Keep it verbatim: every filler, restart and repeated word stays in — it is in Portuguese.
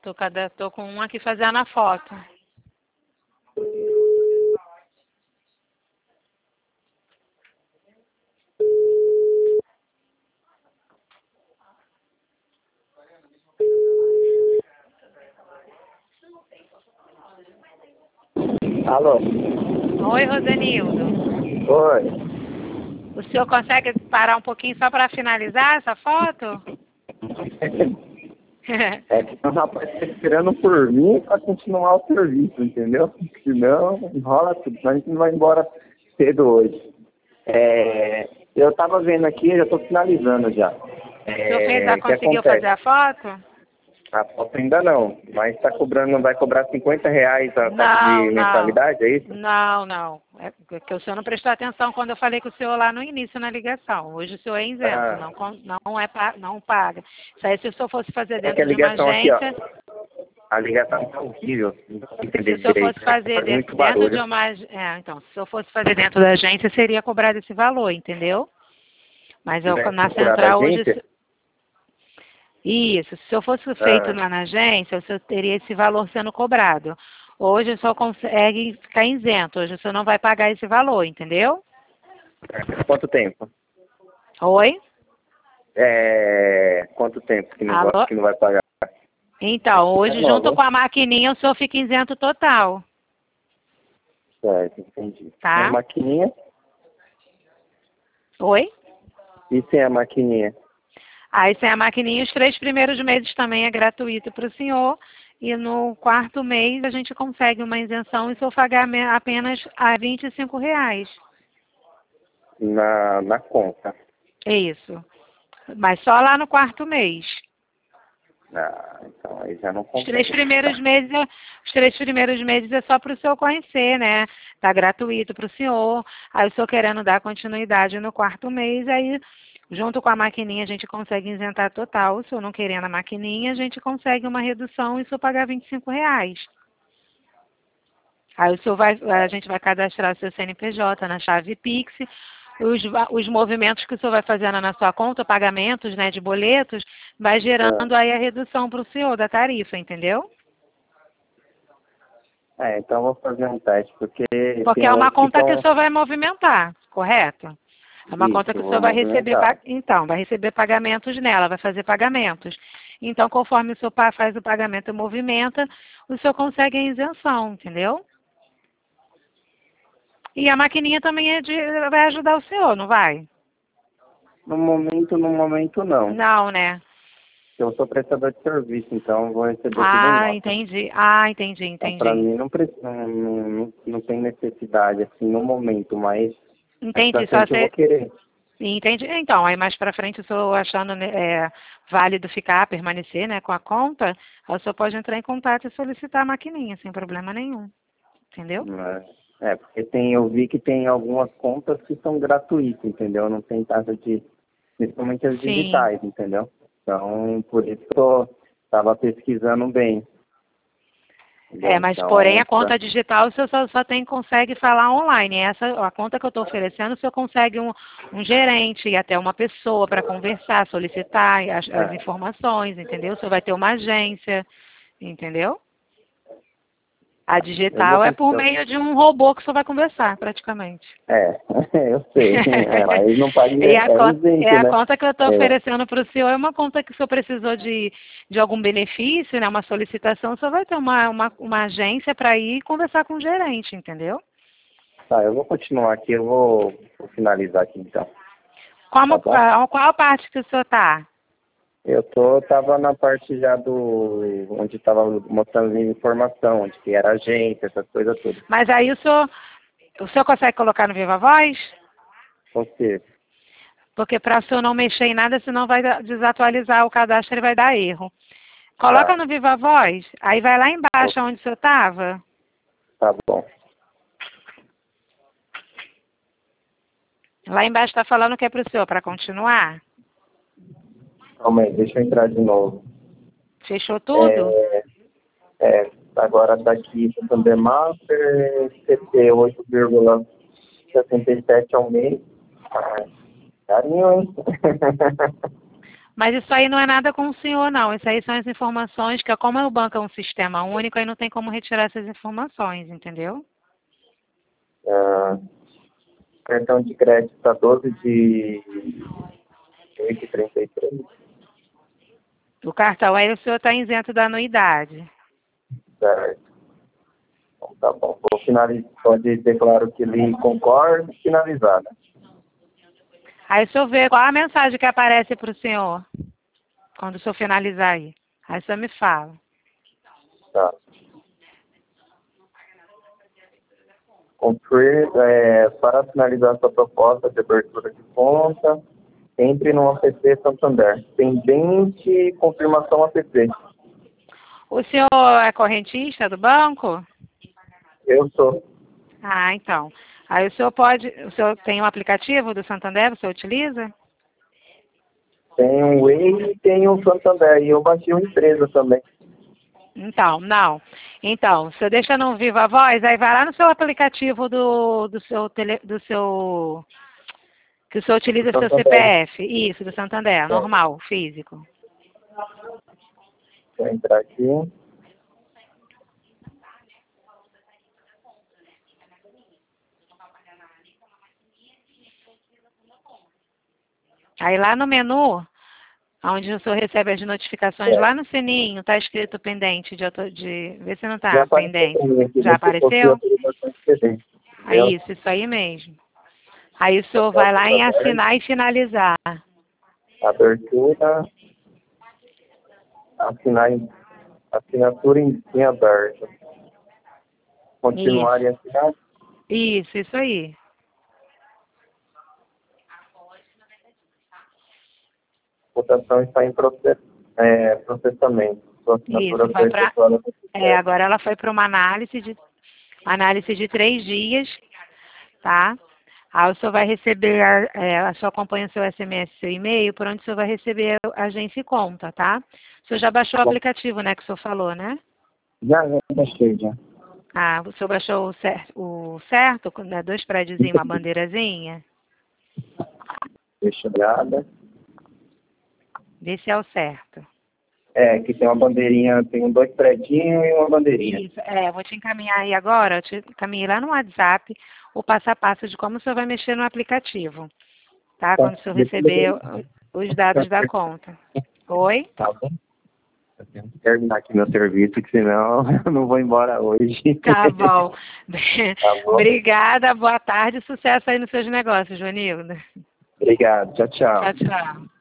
Tô, cada, tô com um aqui fazendo a foto. Alô? Oi, Rosenildo. Oi. O senhor consegue parar um pouquinho só para finalizar essa foto? É que tem um rapaz tá esperando por mim pra continuar o serviço, entendeu? Senão enrola tudo, senão a gente não vai embora cedo hoje. É, eu tava vendo aqui, já tô finalizando já. O senhor fez a, É, o que conseguiu acontece? fazer a foto? A foto ainda não, mas tá cobrando, vai cobrar cinquenta reais a taxa de Não, não. mensalidade, é isso? Não, não. É que o senhor não prestou atenção quando eu falei com o senhor lá no início na ligação. Hoje o senhor é isento, Ah, não, con- não, é, pa- não paga. Isso aí se o senhor fosse fazer é que a dentro de uma ligação aqui, ó. agência, A ligação tá horrível, não consigo se entender o senhor direito. fosse fazer Faz dentro, muito dentro de barulho. uma ag- é, então, se o senhor fosse fazer dentro da agência, seria cobrado esse valor, entendeu? Mas eu, Né? na Procurar da central hoje. agência? Isso, se eu fosse feito Ah, lá na agência, o senhor teria esse valor sendo cobrado. Hoje o senhor consegue ficar isento, hoje o senhor não vai pagar esse valor, entendeu? quanto tempo? Oi? É, quanto tempo que não, vai- Alô? que não vai pagar? Então, hoje Alô, junto alô? com a maquininha o senhor fica isento total, Certo, entendi. Sem a tá? maquininha? Oi? E sem a maquininha? Aí sem a maquininha os três primeiros meses também é gratuito para o senhor. E no quarto mês a gente consegue uma isenção e o senhor pagar me- apenas a vinte e cinco reais. Na, na conta. É isso. Mas só lá no quarto mês. Ah, então aí já não Os três compensa. primeiros meses, é- os três primeiros meses é só para o senhor conhecer, né? Tá gratuito para o senhor. Aí o senhor querendo dar continuidade no quarto mês, aí junto com a maquininha a gente consegue isentar total. O senhor não querendo a maquininha, a gente consegue uma redução e o senhor pagar vinte e cinco reais. Aí o senhor vai, a gente vai cadastrar o seu C N P J na chave Pix. Os, va- os movimentos que o senhor vai fazendo na sua conta, pagamentos, né, de boletos, vai Ah, gerando aí a redução para o senhor da tarifa, entendeu? é, então eu vou fazer um teste, porque Porque tem é uma outros que conta que o estão... senhor vai movimentar, correto? É uma conta Isso, que o vou senhor vai receber, pa- movimentar. então, vai receber pagamentos nela, vai fazer pagamentos. Então, conforme o senhor pa- faz o pagamento e movimenta, o senhor consegue a isenção, entendeu? E a maquininha também é de, vai ajudar o senhor, não vai? No momento, no momento não. Não, né? Eu sou prestador de serviço, então eu vou receber tudo em Ah, nota. entendi. Ah, entendi, Então, para entendi. mim, não, pre- não, não, não tem necessidade, assim, no momento, mas mais pra Entendi, só frente eu vou você. querer. Entendi. Então, aí mais para frente, o senhor achando né, é, válido ficar, permanecer, né, com a conta, aí o senhor pode entrar em contato e solicitar a maquininha, sem problema nenhum. Entendeu? Né? É, porque tem, eu vi que tem algumas contas que são gratuitas, entendeu? Não tem taxa de, principalmente as Sim. digitais, entendeu? Então, por isso que eu estava pesquisando bem, É, entendeu? mas porém Então, a pra, conta digital o senhor só, só tem, consegue falar online. Essa, a conta que eu estou oferecendo, o senhor consegue um, um gerente e até uma pessoa para conversar, solicitar as, as é, informações, entendeu? O senhor vai ter uma agência, entendeu? A eu vou digital é por pesquisar. meio de um robô que o senhor vai conversar, praticamente. É, eu sei. É, mas não paga, E a é conta, é isento, a né? conta que eu estou É, oferecendo para o senhor é uma conta que o senhor precisou de, de algum benefício, né, uma solicitação, o senhor vai ter uma, uma, uma agência para ir conversar com o gerente, entendeu? tá, eu vou continuar aqui, eu vou, vou finalizar aqui então, tá Como, bom? a- qual parte que o senhor está? Eu tô, tava na parte já do, onde tava mostrando a informação, onde que era agência, essas coisas todas. Mas aí o senhor, o senhor consegue colocar no Viva Voz? Você, Porque para o senhor não mexer em nada, senão vai dar- desatualizar o cadastro, ele vai dar erro. Coloca tá, no Viva Voz, aí vai lá embaixo onde o senhor estava. tá bom. Lá embaixo está falando o que é para o senhor, para continuar? Calma aí, deixa eu entrar de novo. Fechou tudo? É, é, agora tá aqui Thunder Master, C P oito vírgula sessenta e sete ao mês. Ah, carinho, hein? Mas isso aí não é nada com o senhor, não. Isso aí são as informações que, como o banco é um sistema único, aí não tem como retirar essas informações, entendeu? Ah, cartão de crédito está doze de oito e trinta e três. O cartão aí o senhor está isento da anuidade. Certo. Então, tá bom. Vou finalizar. Pode declarar que ele concorda e finalizar, né? Aí o senhor vê qual a mensagem que aparece para o senhor, quando o senhor finalizar aí. Aí o senhor me fala. Tá. Cumprir, é, para finalizar sua proposta de abertura de conta, entre no A P P Santander. Pendente confirmação A P P. O senhor é correntista do banco? Eu sou. Ah, então. Aí o senhor pode, o senhor tem um aplicativo do Santander, o senhor utiliza? Tem o Way e tem o Santander. E eu bati uma empresa também. Então, não. Então, o senhor deixa no Viva Voz, aí vai lá no seu aplicativo do, do seu tele, do seu que o senhor utiliza seu C P F. Isso, do Santander, É. normal, físico. Vou entrar aqui. Aí lá no menu, onde o senhor recebe as notificações, É. lá no sininho, está escrito pendente de, auto- de... Vê se não Já está apareceu pendente. pra mim aqui. Já Você postou apareceu? autorização de pendente. É isso, isso aí mesmo. Aí o senhor vai lá em assinar e finalizar. Abertura. Assinar em, assinatura em, em aberto. Continuar Isso, e assinar. isso, isso aí. Votação está em process, é, processamento. Sua assinatura Isso, foi vai pra, efetuada com é, sucesso. agora ela foi para uma análise de, análise de três dias, tá? Aí o senhor vai receber, a, é, a senhor acompanha o seu S M S, seu e-mail, por onde o senhor vai receber a agência e conta, tá? O senhor já baixou o aplicativo, né, que o senhor falou, né? Já, já baixei, já. Ah, o senhor baixou o certo, o certo com, né, dois prédiozinhos, uma bandeirazinha? Deixa eu olhada. Vê se é o certo. É, que tem uma bandeirinha, tem dois predinhos e uma bandeirinha. Isso, é, eu vou te encaminhar aí agora, eu te encaminhei lá no WhatsApp o passo a passo de como o senhor vai mexer no aplicativo, tá? Tá. Quando o senhor receber os dados da conta. Oi? Tá bom. Eu tenho que terminar aqui meu serviço, que senão eu não vou embora hoje. Tá bom. Tá bom. Obrigada, boa tarde, sucesso aí nos seus negócios, Joanilda. Obrigado. Tchau, tchau. Tchau, tchau.